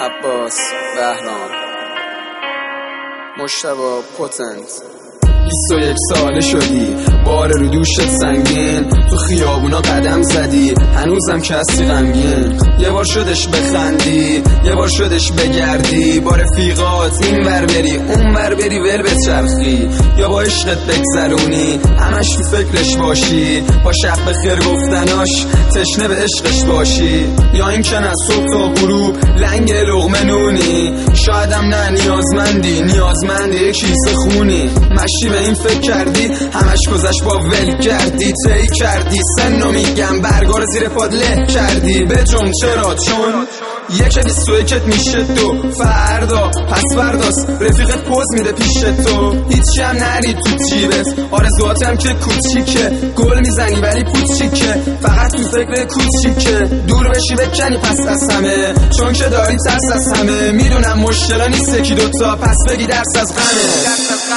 عباس بهرام مجتبی پتنت 21 ساله شدی، بار رو دوشت سنگین، تو خیابونا قدم زدی، هنوزم که هستی غمگین. یه بار شدش بخندی، یه بار شدش بگردی، با رفیقات این ور بری اون ور بری ول بچرخی، یا با عشقت بگذرونی همش تو فکرش باشی، با شب بخیر گفتناش تشنه به عشقش باشی، یا این که نه صبح تا غروب لنگ لقمه نونی، شایدم نه نیازمندی یک کیسه خونی. مشی به این فکر کردی همش گذشت با ول کردی، طی کردی سنو میگم برگار زیر پاد له کردی. به جون چرا؟ چون یک 21 میشه دو، فردا پس فرداست رفیقت پوز میده پیش تو، هیچی هم نرید تو جیبت، آرزوهاتم که کوچیکه، گل میزنی ولی کوچیکه، فقط تو فکر کوچیکه، دور بشی بکنی پس از همه، چون که داری ترس از همه. میدونم مشکلا نیست یکی دوتا، پس بگی درس از غمه.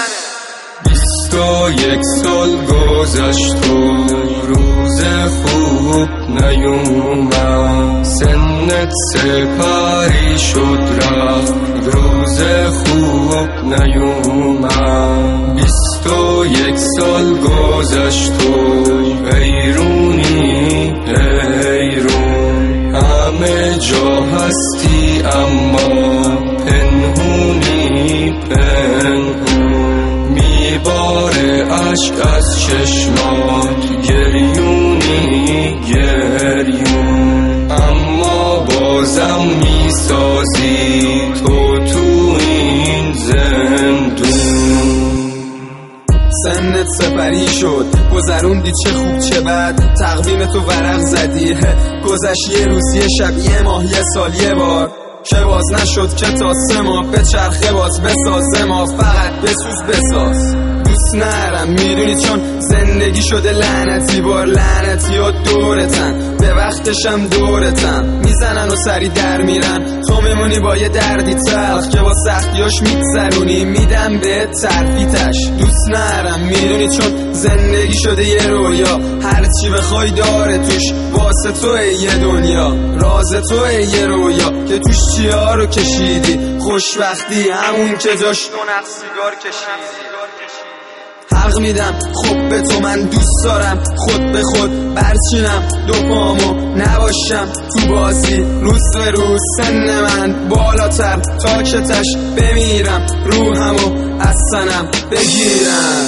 21 سال گذشت و روز خوب نیومد، سنت سپری شد رفت روز خوب نیومد. 21 سال گذشت و حیرونی حیرون، همه جا هستی اما پنهونی پنهون، میباره عشق از چشمات گریونی گریون، اما بازم میسازی تو این زندون. سنت سپری شد گذروندی چه خوب چه بد، تقویم تو ورق زدی، گذشت یه روز یه شب یه ماه یه سال یه بار، که باز نشد که تا 3 ماه به چرخه باز بسازه، ما فقط بسوز بساز. دوست نرم میدونی چون زندگی شده لعنتی، بار لعنتی ها دورتن، به وقتشم دورتم میزنن و سری در میرن، تو میمونی با یه دردی تلخ که با سختیاش میگذرونی، میدم به ترفیتش. دوست نرم میدونی چون زندگی شده یه رویا، هرچی بخوای داره توش، واسه توه یه دنیا، راز توه یه رویا که توش چیا رو کشیدی، خوشبختی همون که جاش 2 نخ سیگار کشیدی. حق میدم خب به تو من دوست دارم، خود به خود برچینم 2 پامو نباشم تو بازی، روز به روز سن من بالاتر تا که تش بمیرم، روحمو از سنم بگیرم.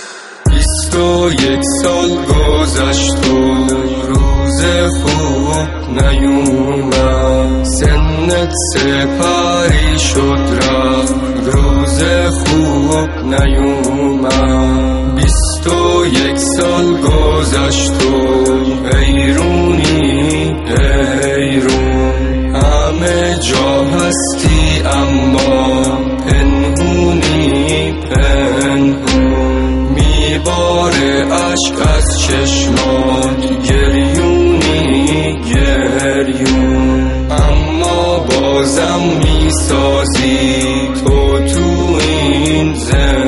21 سال گذشت و روز خوب نیومد، سنت سپری شد رفت روز خوب نیومد. 21 سال گذشت و حیرونی حیرون، همه جا هستی اما پنهونی پنهون، میباره عشق از چشمات گریونی گریون، اما بازم میسازی تو این زندگی.